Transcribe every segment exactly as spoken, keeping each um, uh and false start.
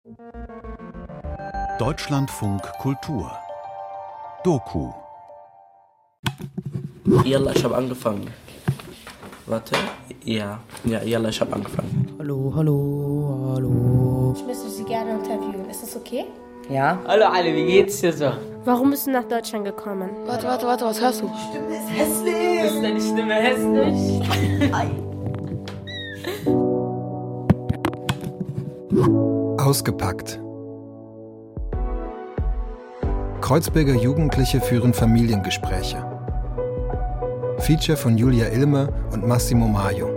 Deutschlandfunk Kultur Doku. Yalla, ich habe angefangen. Warte. Ja, ja, Yalla, ich habe angefangen. Hallo, hallo, hallo. Ich müsste Sie gerne interviewen. Ist das okay? Ja? Hallo alle, wie geht's dir so? Warum bist du nach Deutschland gekommen? Warte, warte, warte, was hörst du? Die Stimme ist hässlich. Ist deine Stimme hässlich? Ausgepackt. Kreuzberger Jugendliche führen Familiengespräche. Feature von Julia Ilme und Massimo Maio.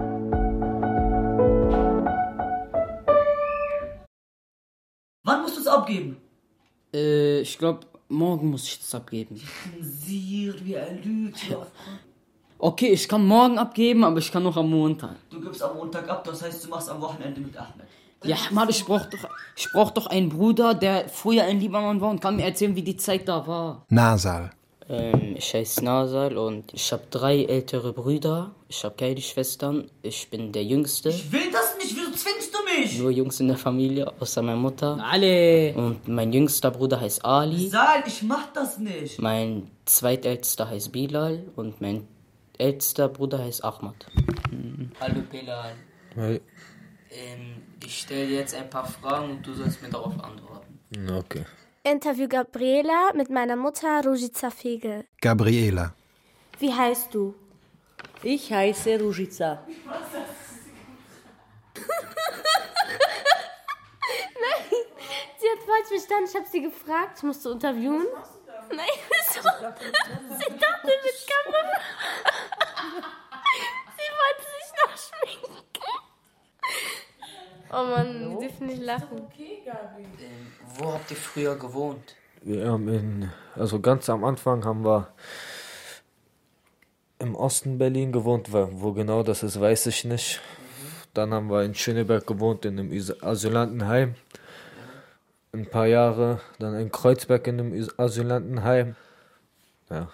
Wann musst du es abgeben? Äh, ich glaube, morgen muss ich das abgeben. Sir, wie er lügt. Okay, ich kann morgen abgeben, aber ich kann noch am Montag. Du gibst am Montag ab, das heißt, du machst am Wochenende mit Ahmed. Ja, Mann, ich brauch doch, ich brauch doch einen Bruder, der früher in Libanon war und kann mir erzählen, wie die Zeit da war. Nasal. Ähm, ich heiße Nasal und ich habe drei ältere Brüder. Ich habe keine Schwestern. Ich bin der Jüngste. Ich will das nicht, wieso zwingst du mich? Nur Jungs in der Familie, außer meiner Mutter. Alle. Und mein jüngster Bruder heißt Ali. Sal, ich mach das nicht. Mein zweitältester heißt Bilal und mein ältester Bruder heißt Ahmad. Mhm. Hallo Bilal. Hi. Ähm, ich stelle dir jetzt ein paar Fragen und du sollst mir darauf antworten. Okay. Interview Gabriela mit meiner Mutter Ružica Fegel. Gabriela. Wie heißt du? Ich heiße Ružica. Nein, sie hat falsch verstanden. Ich habe sie gefragt. Ich musste interviewen. Nein, wieso? Sie dachte mit Kamera. Sie wollte sich noch schminken. Oh Mann, die dürfen nicht lachen. Ähm, wo habt ihr früher gewohnt? Wir haben in, also ganz am Anfang haben wir im Osten Berlin gewohnt, wo genau das ist, weiß ich nicht. Dann haben wir in Schöneberg gewohnt, in einem Asylantenheim. Ein paar Jahre, dann in Kreuzberg in einem Asylantenheim. Ja.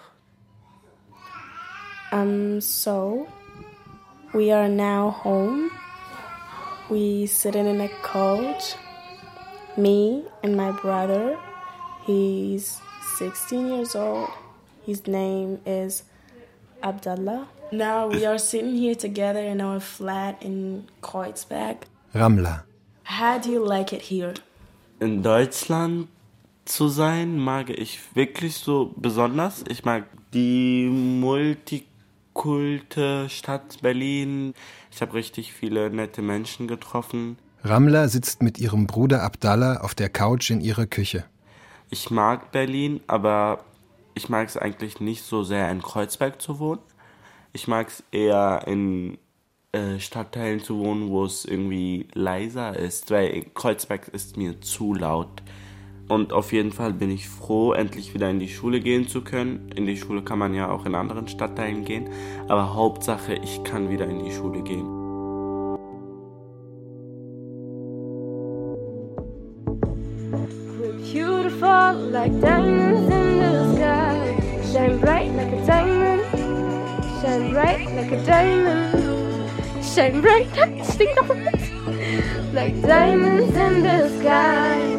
Um, so, we are now home. We sitting in a couch. Me and my brother. He's sixteen years old. His name is Abdallah. Now we are sitting here together in our flat in Kreuzberg. Ramla. How do you like it here? In Deutschland zu sein, mag ich wirklich so besonders. Ich mag die multikulte Stadt Berlin. Ich habe richtig viele nette Menschen getroffen. Ramla sitzt mit ihrem Bruder Abdallah auf der Couch in ihrer Küche. Ich mag Berlin, aber ich mag es eigentlich nicht so sehr, in Kreuzberg zu wohnen. Ich mag es eher in äh, Stadtteilen zu wohnen, wo es irgendwie leiser ist, weil Kreuzberg ist mir zu laut. Und auf jeden Fall bin ich froh, endlich wieder in die Schule gehen zu können. In die Schule kann man ja auch in anderen Stadtteilen gehen, aber Hauptsache, ich kann wieder in die Schule gehen. We're beautiful like diamonds in the sky. Shine bright like a diamond. Shine bright like a diamond. Shine bright, sing doch mit. Like diamonds in the sky.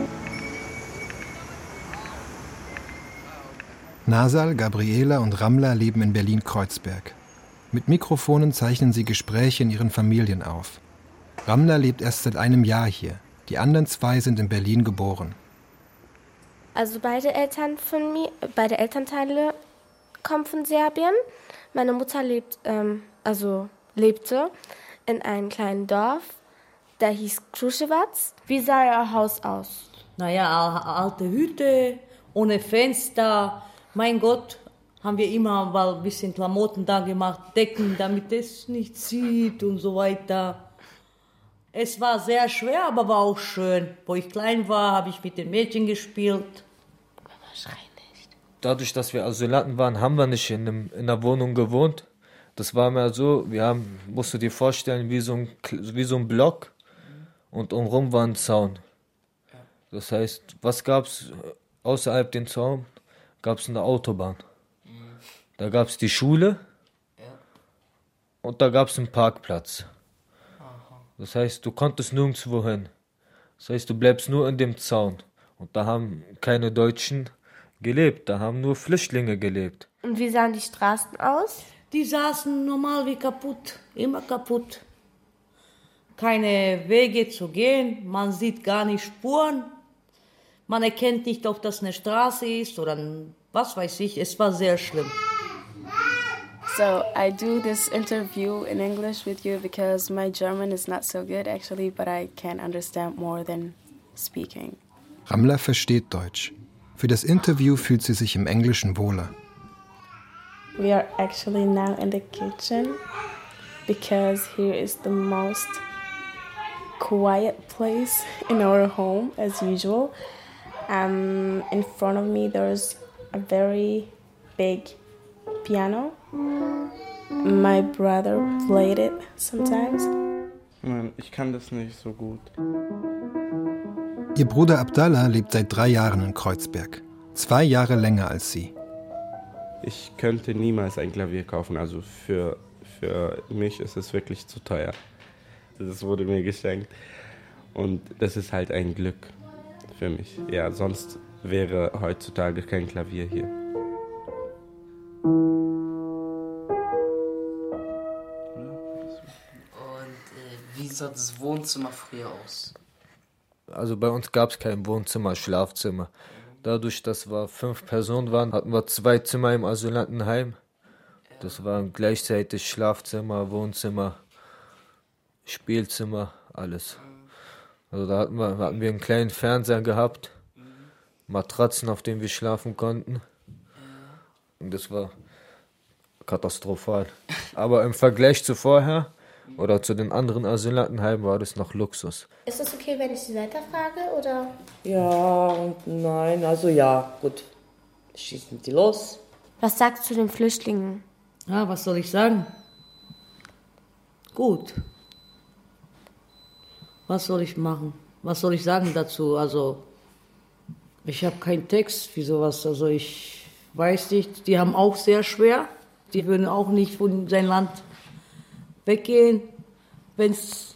Nasal, Gabriela und Ramla leben in Berlin-Kreuzberg. Mit Mikrofonen zeichnen sie Gespräche in ihren Familien auf. Ramla lebt erst seit einem Jahr hier. Die anderen zwei sind in Berlin geboren. Also beide Eltern von mir, beide Elternteile kommen von Serbien. Meine Mutter lebt, ähm, also lebte in einem kleinen Dorf, da hieß Kruševac. Wie sah ihr Haus aus? Naja, alte Hütte, ohne Fenster. Mein Gott, haben wir immer mal ein bisschen Klamotten da gemacht, Decken, damit es nicht zieht und so weiter. Es war sehr schwer, aber war auch schön. Wo ich klein war, habe ich mit den Mädchen gespielt. Dadurch, dass wir Asylanten waren, haben wir nicht in, einem, in einer Wohnung gewohnt. Das war mehr so, wir haben, musst du dir vorstellen, wie so ein, wie so ein Block und umrum war ein Zaun. Das heißt, was gab es außerhalb den Zaun? Gab es eine Autobahn. Da gab es die Schule und da gab es einen Parkplatz. Das heißt, du konntest nirgendwo hin. Das heißt, du bleibst nur in dem Zaun. Und da haben keine Deutschen gelebt, da haben nur Flüchtlinge gelebt. Und wie sahen die Straßen aus? Die saßen normal wie kaputt, immer kaputt. Keine Wege zu gehen, man sieht gar nicht Spuren. Man erkennt nicht, ob das eine Straße ist oder ein, was weiß ich. Es war sehr schlimm. So I do this interview in English with you because my German is not so good actually, but I can understand more than speaking. Ramla versteht Deutsch. Für das Interview fühlt sie sich im Englischen wohler. We are actually now in the kitchen because here is the most quiet place in our home as usual. Um, in front of me there's a very big piano. My brother played it sometimes. Nein, ich kann das nicht so gut. Ihr Bruder Abdallah lebt seit drei Jahren in Kreuzberg. Zwei Jahre länger als sie. Ich könnte niemals ein Klavier kaufen. Also für, für mich ist es wirklich zu teuer. Das wurde mir geschenkt. Und das ist halt ein Glück für mich. Ja, sonst wäre heutzutage kein Klavier hier. Wie sah das Wohnzimmer früher aus? Also bei uns gab es kein Wohnzimmer, Schlafzimmer. Dadurch, dass wir fünf Personen waren, hatten wir zwei Zimmer im Asylantenheim. Das waren gleichzeitig Schlafzimmer, Wohnzimmer, Spielzimmer, alles. Also da hatten wir, hatten wir einen kleinen Fernseher gehabt, Matratzen, auf denen wir schlafen konnten. Und das war katastrophal. Aber im Vergleich zu vorher oder zu den anderen Asylantenheimen war das noch Luxus. Ist es okay, wenn ich Sie weiterfrage, oder? Ja und nein, also ja, gut. Schießen die los. Was sagst du zu den Flüchtlingen? Ja, was soll ich sagen? Gut. Was soll ich machen? Was soll ich sagen dazu? Also, ich habe keinen Text für sowas. Also, ich weiß nicht. Die haben auch sehr schwer. Die würden auch nicht von sein Land weggehen, wenn es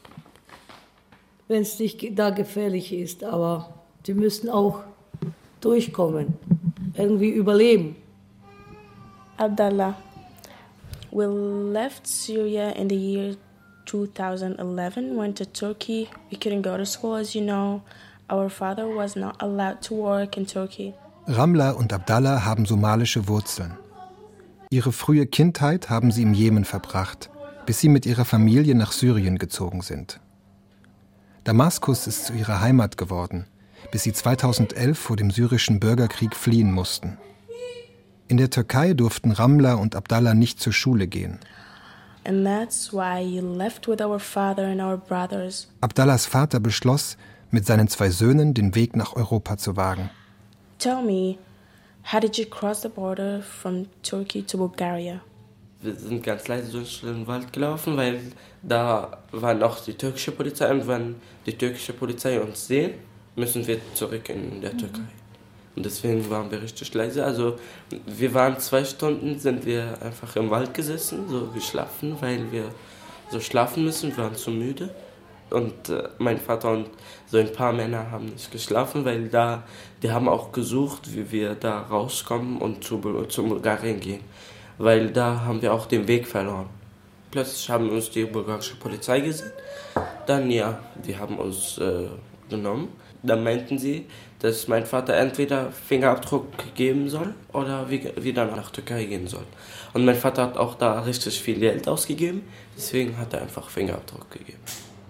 nicht da gefährlich ist. Aber die müssen auch durchkommen, irgendwie überleben. Abdallah, we left Syria in the year two thousand eleven, went to Turkey. We couldn't go to school, as you know. Our father was not allowed to work in Turkey. Ramla und Abdallah haben somalische Wurzeln. Ihre frühe Kindheit haben sie im Jemen verbracht, bis sie mit ihrer Familie nach Syrien gezogen sind. Damaskus ist zu ihrer Heimat geworden, bis sie zweitausendelf vor dem syrischen Bürgerkrieg fliehen mussten. In der Türkei durften Ramla und Abdallah nicht zur Schule gehen. And that's why you left with our father and our brothers. Abdallahs Vater beschloss, mit seinen zwei Söhnen den Weg nach Europa zu wagen. Tell me, how did you cross the border from Turkey to Bulgaria? Wir sind ganz leise durch den Wald gelaufen, weil da war noch die türkische Polizei. Und wenn die türkische Polizei uns sehen, müssen wir zurück in der Türkei. Und deswegen waren wir richtig leise. Also wir waren zwei Stunden, sind wir einfach im Wald gesessen, so geschlafen, weil wir so schlafen müssen. Wir waren zu müde. Und äh, mein Vater und so ein paar Männer haben nicht geschlafen, weil da, die haben auch gesucht, wie wir da rauskommen und zu, zu Bulgarien gehen. Weil da haben wir auch den Weg verloren. Plötzlich haben uns die bulgarische Polizei gesehen. Dann, ja, die haben uns äh, genommen. Dann meinten sie, dass mein Vater entweder Fingerabdruck geben soll oder wieder nach Türkei gehen soll. Und mein Vater hat auch da richtig viel Geld ausgegeben, deswegen hat er einfach Fingerabdruck gegeben.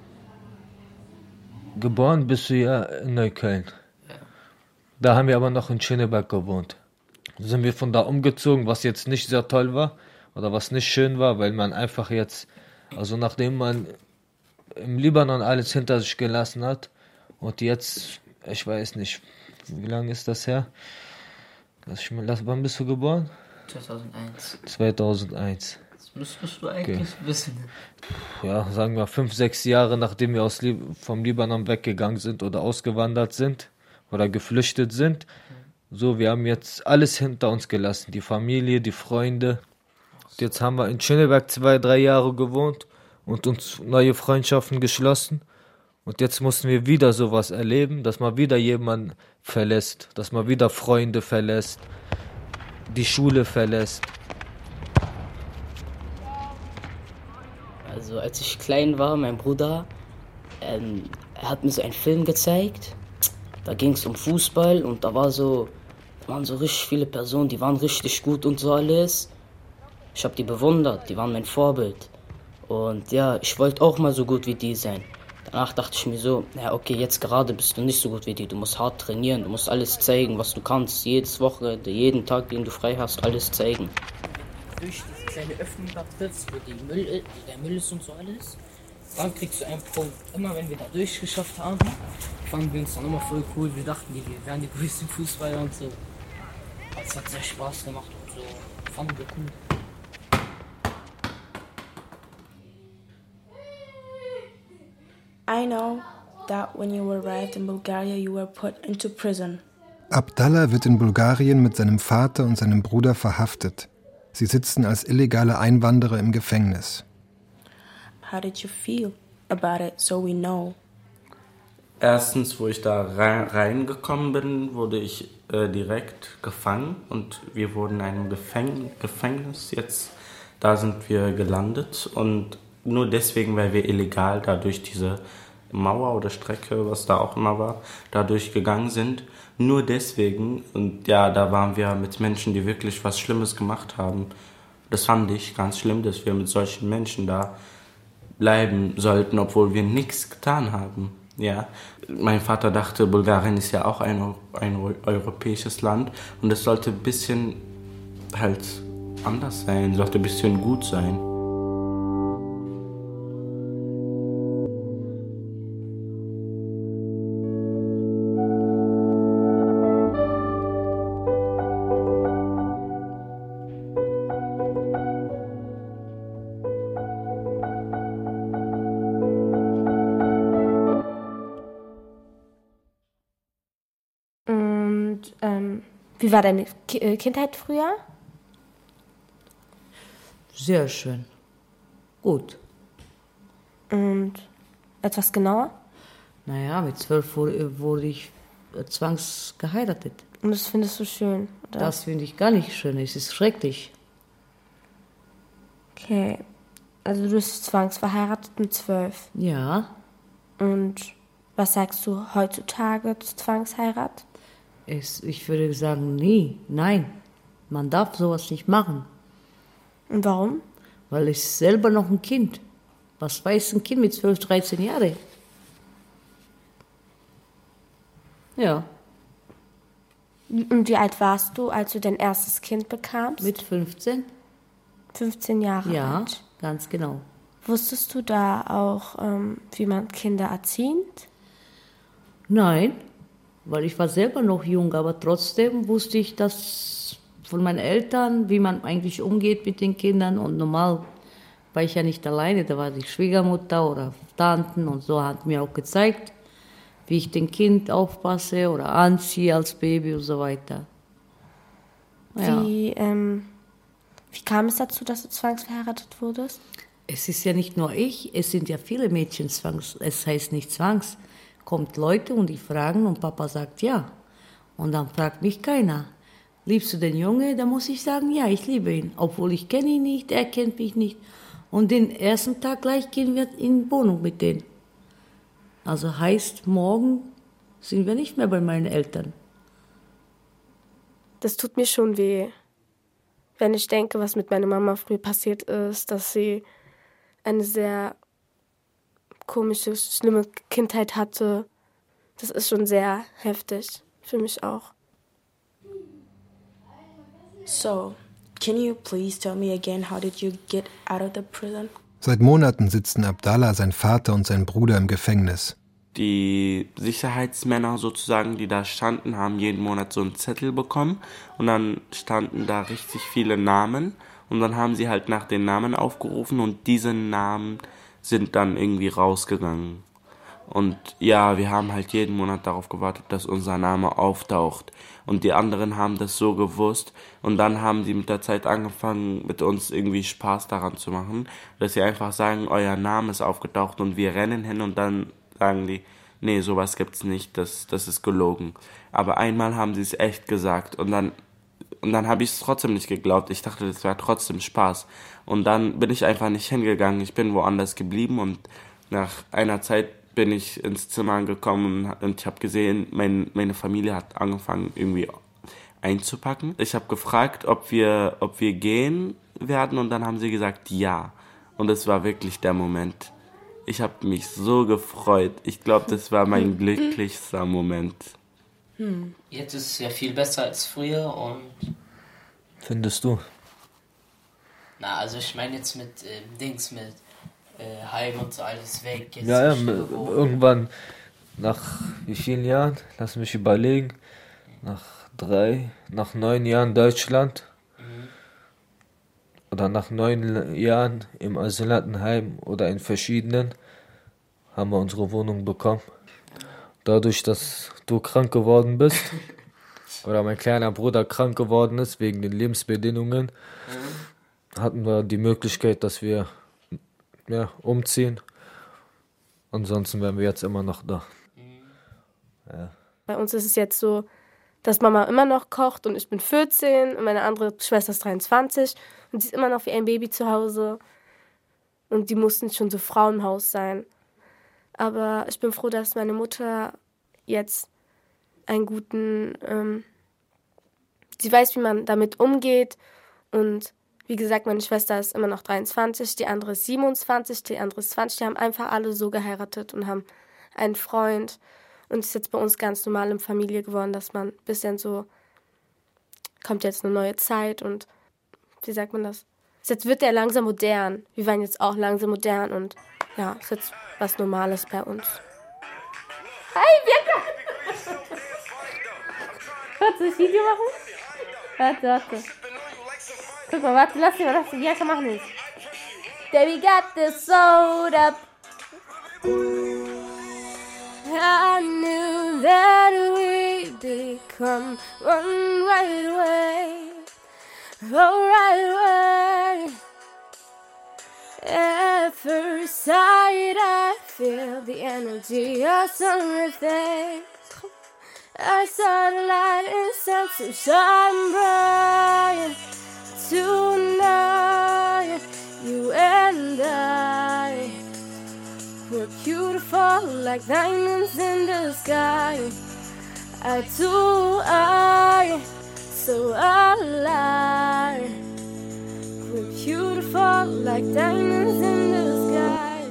Geboren bist du ja in Neukölln. Ja. Da haben wir aber noch in Schöneberg gewohnt. Da sind wir von da umgezogen, was jetzt nicht sehr toll war oder was nicht schön war, weil man einfach jetzt, also nachdem man im Libanon alles hinter sich gelassen hat und jetzt, ich weiß nicht, wie lange ist das her? Lass ich mal, lass, wann bist du geboren? zweitausendeins. zweitausendeins. Das müsstest du eigentlich okay. wissen. Ja, sagen wir fünf, sechs Jahre, nachdem wir aus Lib- vom Libanon weggegangen sind oder ausgewandert sind oder geflüchtet sind. So, wir haben jetzt alles hinter uns gelassen, die Familie, die Freunde. Und jetzt haben wir in Schöneberg zwei, drei Jahre gewohnt und uns neue Freundschaften geschlossen. Und jetzt mussten wir wieder sowas erleben, dass man wieder jemanden verlässt, dass man wieder Freunde verlässt, die Schule verlässt. Also als ich klein war, mein Bruder, ähm, er hat mir so einen Film gezeigt, da ging es um Fußball und da war so, da waren so richtig viele Personen, die waren richtig gut und so alles. Ich habe die bewundert, die waren mein Vorbild. Und ja, ich wollte auch mal so gut wie die sein. Danach dachte ich mir so, ja okay, jetzt gerade bist du nicht so gut wie die, du musst hart trainieren, du musst alles zeigen, was du kannst, jedes Wochenende, jeden Tag, den du frei hast, alles zeigen. Durch diese kleine Öffnung da trittst, wo die Müll, der Müll ist und so alles, dann kriegst du einen Punkt. Immer wenn wir da durchgeschafft haben, fanden wir uns dann immer voll cool, wir dachten, wir wären die größten Fußballer und so. Es hat sehr Spaß gemacht und so, fanden wir cool. I know that when you arrived in Bulgaria, you were put into prison. Abdallah wird in Bulgarien mit seinem Vater und seinem Bruder verhaftet. Sie sitzen als illegale Einwanderer im Gefängnis. How did you feel about it, so we know? Erstens, wo ich da rein, reingekommen bin, wurde ich äh, direkt gefangen und wir wurden in einem Gefäng- Gefängnis. Jetzt, da sind wir gelandet und nur deswegen, weil wir illegal da durch diese Mauer oder Strecke, was da auch immer war, da durchgegangen sind. Nur deswegen, und ja, da waren wir mit Menschen, die wirklich was Schlimmes gemacht haben. Das fand ich ganz schlimm, dass wir mit solchen Menschen da bleiben sollten, obwohl wir nichts getan haben. Ja, mein Vater dachte, Bulgarien ist ja auch ein, ein europäisches Land und es sollte ein bisschen halt anders sein, sollte ein bisschen gut sein. Und ähm, wie war deine Ki- Kindheit früher? Sehr schön. Gut. Und etwas genauer? Naja, mit zwölf wurde, wurde ich zwangsgeheiratet. Und das findest du schön, oder? Das finde ich gar nicht schön, es ist schrecklich. Okay, also du bist zwangsverheiratet mit zwölf. Ja. Und was sagst du heutzutage zur Zwangsheirat? Es, ich würde sagen, nie, nein. Man darf sowas nicht machen. Und warum? Weil ich selber noch ein Kind. Was weiß ein Kind mit zwölf, dreizehn Jahren? Ja. Und wie alt warst du, als du dein erstes Kind bekamst? Mit fünfzehn. fünfzehn Jahre Ja, alt. ganz genau. Wusstest du da auch, ähm, wie man Kinder erzieht? Nein, weil ich war selber noch jung, aber trotzdem wusste ich das von meinen Eltern, wie man eigentlich umgeht mit den Kindern. Und normal war ich ja nicht alleine, da war die Schwiegermutter oder Tanten und so hat mir auch gezeigt, wie ich den Kind aufpasse oder anziehe als Baby und so weiter. Ja. Wie, ähm, wie kam es dazu, dass du zwangsverheiratet wurdest? Es ist ja nicht nur ich, es sind ja viele Mädchen zwangs, es heißt nicht zwangs. Kommt Leute und die fragen und Papa sagt ja. Und dann fragt mich keiner, liebst du den Junge? Da muss ich sagen, ja, ich liebe ihn. Obwohl ich kenne ihn nicht, er kennt mich nicht. Und den ersten Tag gleich gehen wir in die Wohnung mit denen. Also heißt, morgen sind wir nicht mehr bei meinen Eltern. Das tut mir schon weh, wenn ich denke, was mit meiner Mama früher passiert ist, dass sie eine sehr komische, schlimme Kindheit hatte. Das ist schon sehr heftig, für mich auch. So, can you please tell me again, how did you get out of the prison? Seit Monaten sitzen Abdallah, sein Vater und sein Bruder im Gefängnis. Die Sicherheitsmänner sozusagen, die da standen, haben jeden Monat so einen Zettel bekommen und dann standen da richtig viele Namen und dann haben sie halt nach den Namen aufgerufen und diese Namen sind dann irgendwie rausgegangen. Und ja, wir haben halt jeden Monat darauf gewartet, dass unser Name auftaucht. Und die anderen haben das so gewusst. Und dann haben die mit der Zeit angefangen, mit uns irgendwie Spaß daran zu machen. Dass sie einfach sagen, euer Name ist aufgetaucht und wir rennen hin und dann sagen die, nee, sowas gibt's nicht, das, das ist gelogen. Aber einmal haben sie es echt gesagt und dann, und dann habe ich es trotzdem nicht geglaubt. Ich dachte, das wäre trotzdem Spaß. Und dann bin ich einfach nicht hingegangen. Ich bin woanders geblieben und nach einer Zeit bin ich ins Zimmer angekommen und ich habe gesehen, mein, meine Familie hat angefangen irgendwie einzupacken. Ich habe gefragt, ob wir, ob wir gehen werden und dann haben sie gesagt, ja. Und es war wirklich der Moment. Ich habe mich so gefreut. Ich glaube, das war mein glücklichster Moment. Hm. Jetzt ist es ja viel besser als früher und... Findest du? Na, also ich meine jetzt mit äh, Dings, mit äh, Heim und so alles weg. Jetzt ja, ja, irgendwann, nach wie vielen Jahren? Lass mich überlegen. Nach drei, nach neun Jahren Deutschland. Mhm. Oder nach neun Jahren im Asylantenheim oder in verschiedenen haben wir unsere Wohnung bekommen. Dadurch, dass du krank geworden bist oder mein kleiner Bruder krank geworden ist wegen den Lebensbedingungen, mhm. hatten wir die Möglichkeit, dass wir ja, umziehen. Ansonsten wären wir jetzt immer noch da. Mhm. Ja. Bei uns ist es jetzt so, dass Mama immer noch kocht und ich bin vierzehn und meine andere Schwester ist dreiundzwanzig und sie ist immer noch wie ein Baby zu Hause und die mussten schon so Frau im Haus sein. Aber ich bin froh, dass meine Mutter jetzt einen guten, ähm, sie weiß, wie man damit umgeht und wie gesagt, meine Schwester ist immer noch dreiundzwanzig, die andere ist siebenundzwanzig, die andere ist zwanzig, die haben einfach alle so geheiratet und haben einen Freund. Und es ist jetzt bei uns ganz normal in Familie geworden, dass man ein bisschen so, kommt jetzt eine neue Zeit und, wie sagt man das? Jetzt wird der langsam modern. Wir waren jetzt auch langsam modern und ja, ist jetzt was Normales bei uns. Hi, Bianca! Kannst du das Video machen? Warte, warte. Guck mal, warte, lass dich mal, lass dich, Bianca machen jetzt. Baby got this soda. I knew that we'd become one right away, oh right away. At first sight I feel the energy of something. I saw the light and said to shine bright. Tonight, you and I, we're beautiful like diamonds in the sky. Eye to eye, so alive. We're beautiful like diamonds in the sky.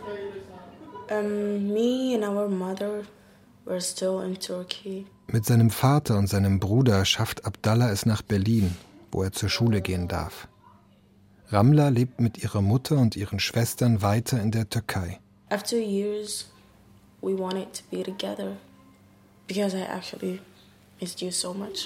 Um, me and our mother were still in Turkey. Mit seinem Vater und seinem Bruder schafft Abdallah es nach Berlin, wo er zur Schule gehen darf. Ramla lebt mit ihrer Mutter und ihren Schwestern weiter in der Türkei. After years, we wanted to be together because I actually missed you so much.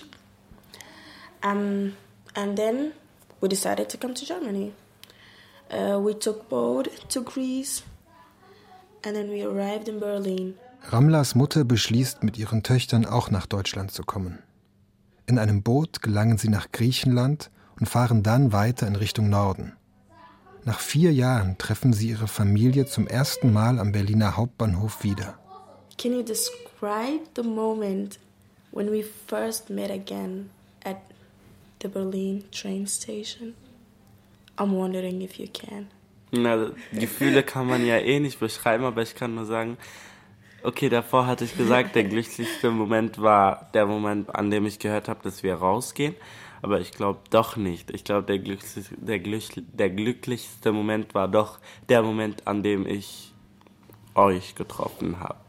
Um, and then we decided to come to Germany. Uh, we took boat to Greece and then we arrived in Berlin. Ramlas Mutter beschließt, mit ihren Töchtern auch nach Deutschland zu kommen. In einem Boot gelangen sie nach Griechenland und fahren dann weiter in Richtung Norden. Nach vier Jahren treffen sie ihre Familie zum ersten Mal am Berliner Hauptbahnhof wieder. Can you describe the moment when we first met again at the Berlin train station? I'm wondering if you can. Na, Gefühle kann man ja eh nicht beschreiben, aber ich kann nur sagen, okay, davor hatte ich gesagt, der glücklichste Moment war der Moment, an dem ich gehört habe, dass wir rausgehen. Aber ich glaube doch nicht. Ich glaube, der, glücklich, der, glücklich, der glücklichste Moment war doch der Moment, an dem ich euch getroffen habe.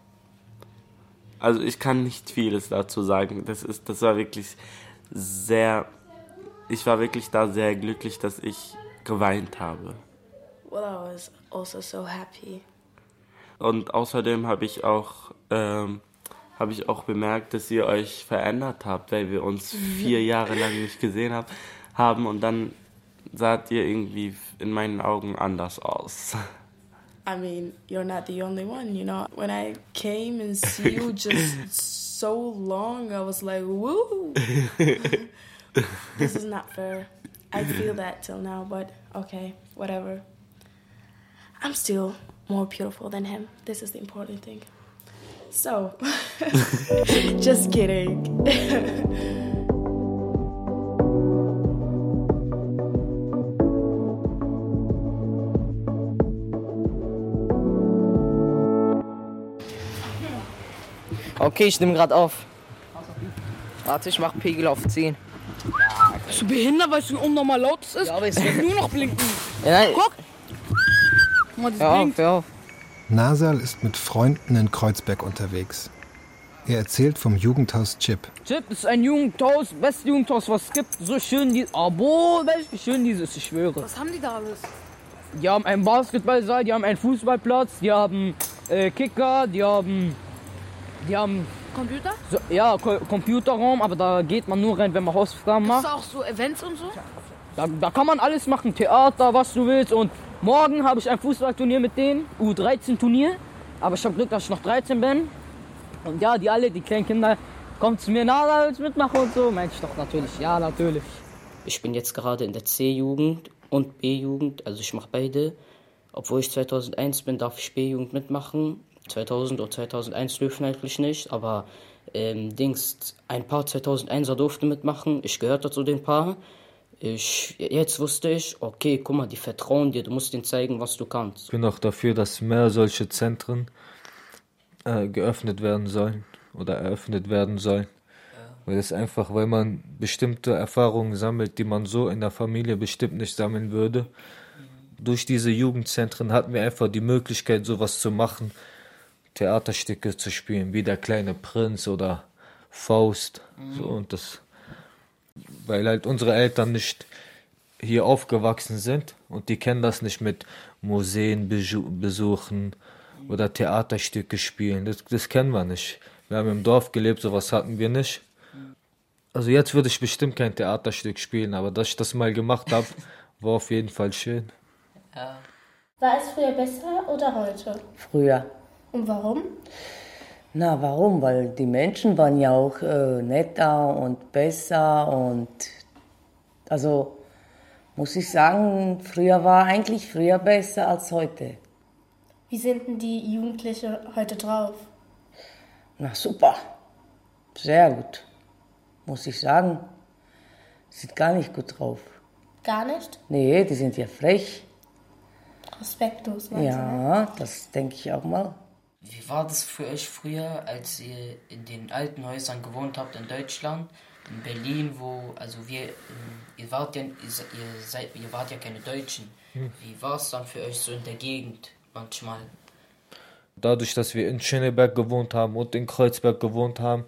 Also ich kann nicht vieles dazu sagen. Das ist, das war wirklich sehr... Ich war wirklich da sehr glücklich, dass ich geweint habe. Well, I was also so happy. Und außerdem habe ich auch ähm, habe ich auch bemerkt, dass ihr euch verändert habt, weil wir uns vier Jahre lang nicht gesehen hab, haben und dann saht ihr irgendwie in meinen Augen anders aus. I mean, you're not the only one, you know. When I came and see you just so long, I was like, woo! This is not fair. I feel that till now, but okay, whatever. I'm still more beautiful than him. This is the important thing. So, just kidding. Okay, ich nehme gerade auf. Warte, ich mach Pegel auf zehn. Bist du behindert, weil es so unnormal laut ist? Ja, aber es wird nur noch blinken. Ja, nein. Guck! Guck mal, das Hör auf, blinkt. hör auf. Nasal ist mit Freunden in Kreuzberg unterwegs. Er erzählt vom Jugendhaus Chip. Chip ist ein Jugendhaus, beste Jugendhaus, was es gibt. So schön, die, oh, boah, wie schön dieses, ich schwöre. Was haben die da alles? Die haben einen Basketballsaal, die haben einen Fußballplatz, die haben äh, Kicker, die haben, die haben Computer? so, ja, Ko- Computerraum, aber da geht man nur rein, wenn man Hausaufgaben Ist macht. da auch so Events und so? Da, da kann man alles machen, Theater, was du willst. Und morgen habe ich ein Fußballturnier mit denen, U dreizehn Turnier. Aber ich habe Glück, dass ich noch dreizehn bin. Und ja, die alle, die kleinen Kinder, kommen zu mir, na, willst du mitmachen und so. Meinte ich doch natürlich, ja, natürlich. Ich bin jetzt gerade in der C-Jugend und B-Jugend, also ich mache beide. Obwohl ich zweitausendeins bin, darf ich B-Jugend mitmachen. zweitausend oder zweitausendeins dürfen eigentlich nicht, aber ähm, Dings, ein paar zweitausendeinser durften mitmachen. Ich gehörte zu den Paar. Ich, jetzt wusste ich, okay, guck mal, die vertrauen dir, du musst denen zeigen, was du kannst. Ich bin auch dafür, dass mehr solche Zentren äh, geöffnet werden sollen oder eröffnet werden sollen. Ja. Weil das einfach, weil man bestimmte Erfahrungen sammelt, die man so in der Familie bestimmt nicht sammeln würde. Mhm. Durch diese Jugendzentren hatten wir einfach die Möglichkeit, sowas zu machen, Theaterstücke zu spielen, wie der kleine Prinz oder Faust. Mhm. So, und das, weil halt unsere Eltern nicht hier aufgewachsen sind und die kennen das nicht mit Museen besuchen oder Theaterstücke spielen. Das, das kennen wir nicht. Wir haben im Dorf gelebt, sowas hatten wir nicht. Also jetzt würde ich bestimmt kein Theaterstück spielen, aber dass ich das mal gemacht habe, war auf jeden Fall schön. Ja. War es früher besser oder heute? Früher. Und warum? Na, warum? Weil die Menschen waren ja auch äh, netter und besser und also muss ich sagen, früher war eigentlich früher besser als heute. Wie sind denn die Jugendlichen heute drauf? Na super, sehr gut, muss ich sagen. Sind gar nicht gut drauf. Gar nicht? Nee, die sind ja frech. Respektlos, meinst du? Ja, das denke ich auch mal. Wie war das für euch früher, als ihr in den alten Häusern gewohnt habt in Deutschland, in Berlin, wo, also wir, ihr wart ja, ihr, seid, ihr wart ja keine Deutschen. Hm. Wie war es dann für euch so in der Gegend manchmal? Dadurch, dass wir in Schöneberg gewohnt haben und in Kreuzberg gewohnt haben,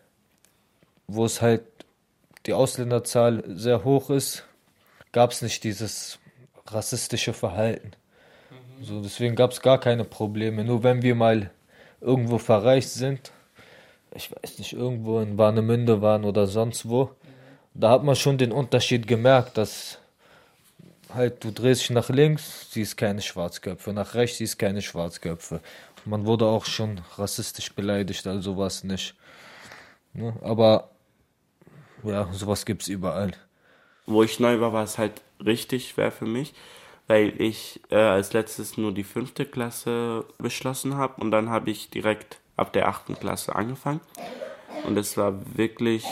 wo es halt die Ausländerzahl sehr hoch ist, gab es nicht dieses rassistische Verhalten. Mhm. So, deswegen gab es gar keine Probleme. Nur wenn wir mal irgendwo verreist sind, ich weiß nicht, irgendwo in Warnemünde waren oder sonst wo, mhm. da hat man schon den Unterschied gemerkt, dass halt du drehst dich nach links, siehst keine Schwarzköpfe, nach rechts siehst keine Schwarzköpfe. Man wurde auch schon rassistisch beleidigt, also sowas nicht. Ne? Aber ja, sowas gibt's überall. Wo ich neu war, war es halt richtig schwer für mich, weil ich äh, als letztes nur die fünfte Klasse beschlossen habe und dann habe ich direkt ab der achten Klasse angefangen. Und es war wirklich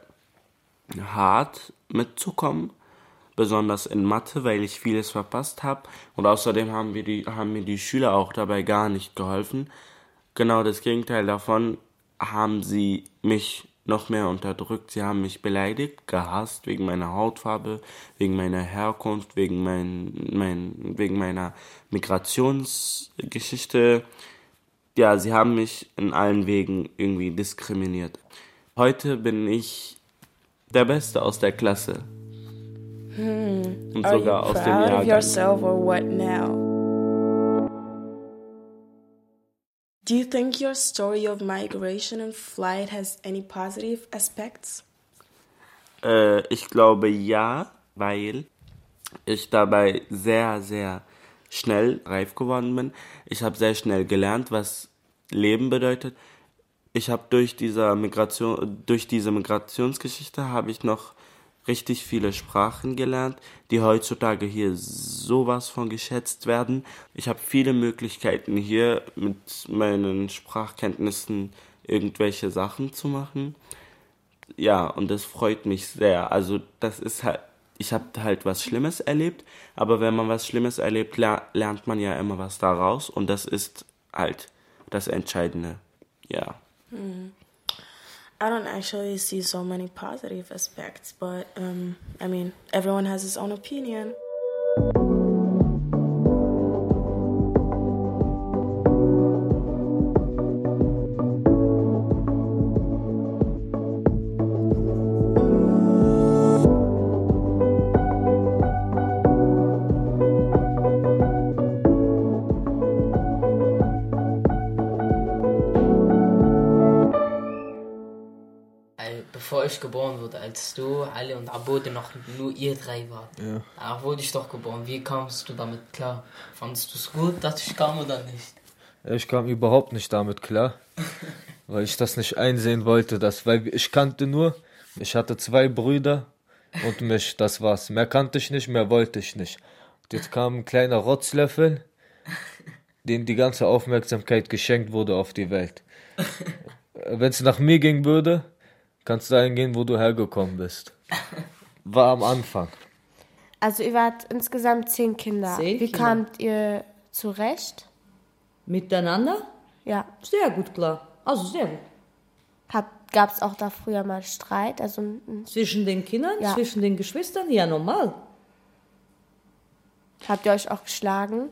hart mitzukommen, besonders in Mathe, weil ich vieles verpasst habe. Und außerdem haben, wir die, haben mir die Schüler auch dabei gar nicht geholfen. Genau das Gegenteil davon haben sie mich noch mehr unterdrückt. Sie haben mich beleidigt, gehasst wegen meiner Hautfarbe, wegen meiner Herkunft, wegen, mein, mein, wegen meiner Migrationsgeschichte. Ja, sie haben mich in allen Wegen irgendwie diskriminiert. Heute bin ich der Beste aus der Klasse. Hmm. Und Are sogar you aus dem proud of Jahrgang. yourself or what now? Do you think your story of migration and flight has any positive aspects? Äh, ich glaube ja, weil ich dabei sehr, sehr schnell reif geworden bin. Ich habe sehr schnell gelernt, was Leben bedeutet. Ich habe durch diese Migration, durch diese Migrationsgeschichte habe ich noch richtig viele Sprachen gelernt, die heutzutage hier sowas von geschätzt werden. Ich habe viele Möglichkeiten hier mit meinen Sprachkenntnissen irgendwelche Sachen zu machen. Ja, und das freut mich sehr. Also das ist halt, ich habe halt was Schlimmes erlebt, aber wenn man was Schlimmes erlebt, lernt man ja immer was daraus und das ist halt das Entscheidende. Ja. Hmm. I don't actually see so many positive aspects, but um, I mean, everyone has his own opinion. Bevor ich geboren wurde, als du, Ali und Abode noch nur ihr drei wart. Ja. Da wurde ich doch geboren. Wie kamst du damit klar? Fandest du es gut, dass ich kam oder nicht? Ich kam überhaupt nicht damit klar, weil ich das nicht einsehen wollte. Dass, weil ich kannte nur, ich hatte zwei Brüder und mich, das war's. Mehr kannte ich nicht, mehr wollte ich nicht. Und jetzt kam ein kleiner Rotzlöffel, dem die ganze Aufmerksamkeit geschenkt wurde auf die Welt. Wenn es nach mir gehen würde, kannst du eingehen, wo du hergekommen bist. War am Anfang. Also ihr wart insgesamt zehn Kinder. Zehn Wie Kinder. kamt ihr zurecht? Miteinander? Ja. Sehr gut, klar. Also sehr gut. Gab es auch da früher mal Streit? Also ein- Zwischen den Kindern, Ja. zwischen den Geschwistern? Ja, normal. habt ihr euch auch geschlagen?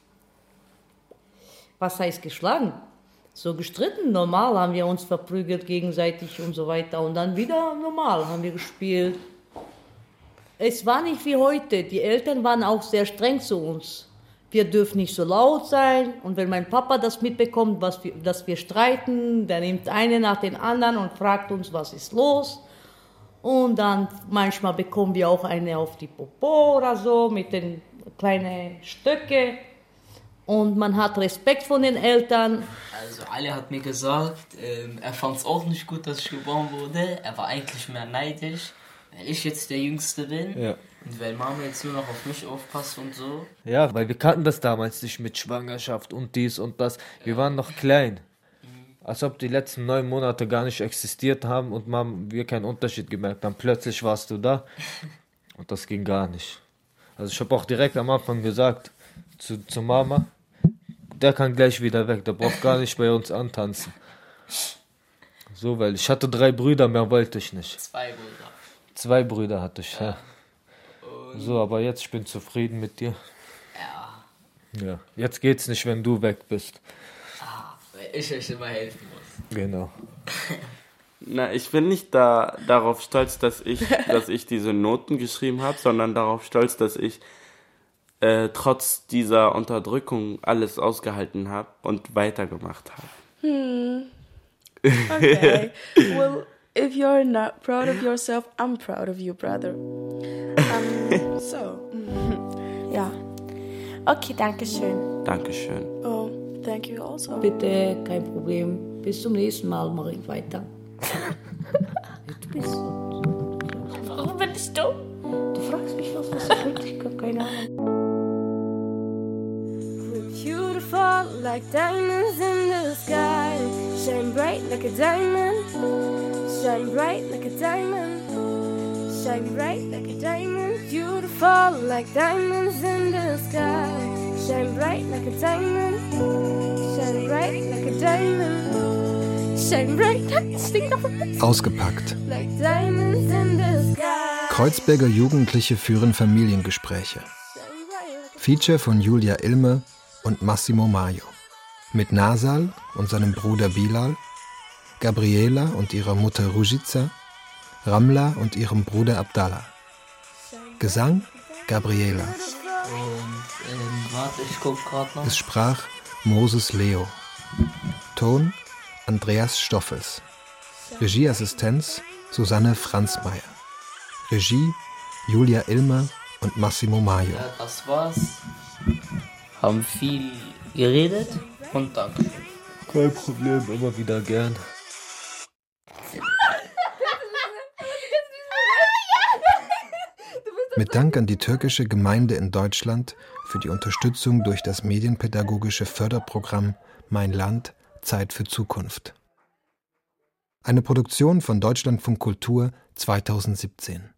Was heißt geschlagen? So gestritten, normal haben wir uns verprügelt gegenseitig und so weiter. Und dann wieder normal haben wir gespielt. Es war nicht wie heute. Die Eltern waren auch sehr streng zu uns. Wir dürfen nicht so laut sein. Und wenn mein Papa das mitbekommt, was wir, dass wir streiten, der nimmt eine nach den anderen und fragt uns, was ist los. Und dann manchmal bekommen wir auch eine auf die Popo oder so mit den kleinen Stöcken. Und man hat Respekt von den Eltern. Also Ali hat mir gesagt, ähm, er fand es auch nicht gut, dass ich geboren wurde. Er war eigentlich mehr neidisch, weil ich jetzt der Jüngste bin. Ja. Und weil Mama jetzt nur noch auf mich aufpasst und so. Ja, weil wir kannten das damals nicht mit Schwangerschaft und dies und das. Wir waren noch klein. Als ob die letzten neun Monate gar nicht existiert haben und man, wir keinen Unterschied gemerkt haben. Plötzlich warst du da und das ging gar nicht. Also ich habe auch direkt am Anfang gesagt zu, zu Mama, der kann gleich wieder weg, der braucht gar nicht bei uns antanzen. So, weil ich hatte drei Brüder, mehr wollte ich nicht. Zwei Brüder. Zwei Brüder hatte ich, ja. So, aber jetzt, ich bin zufrieden mit dir. Ja. Ja, jetzt geht's nicht, wenn du weg bist. Ah, weil ich euch immer helfen muss. Genau. Na, ich bin nicht da, darauf stolz, dass ich, dass ich diese Noten geschrieben habe, sondern darauf stolz, dass ich äh, trotz dieser Unterdrückung alles ausgehalten habe und weitergemacht habe. Hmm. Okay. Well, if you're not proud of yourself, I'm proud of you, brother. Um, so. Ja. Okay, danke schön. Dankeschön. Oh, thank you also. Bitte, kein Problem. Bis zum nächsten Mal mache ich weiter. Du bist so. Warum bin ich dumm? Du fragst mich was, was ich wirklich gar keine Ahnung. Beautiful like diamonds in the sky. Shine bright like a diamond. Shine bright like a diamond. Shine bright like a diamond. Beautiful like diamonds in the sky. Shine bright like a diamond. Shine bright like a diamond. Shine bright like Ausgepackt. like diamonds in the sky. Kreuzberger Jugendliche führen Familiengespräche. Feature von Julia Ilme und Massimo Maio. Mit Nasal und seinem Bruder Bilal, Gabriela und ihrer Mutter Ružica, Ramla und ihrem Bruder Abdallah. Gesang Gabriela. Und ähm, warte, ich guck grad noch. Es sprach Moses Leo. Ton Andreas Stoffels. Regieassistenz Susanne Franzmeier. Regie Julia Ilme und Massimo Maio. Ja, das war's. Haben viel geredet und danke. Kein Problem, immer wieder gern. Mit Dank an die türkische Gemeinde in Deutschland für die Unterstützung durch das medienpädagogische Förderprogramm Mein Land – Zeit für Zukunft. Eine Produktion von Deutschlandfunk Kultur zweitausendsiebzehn.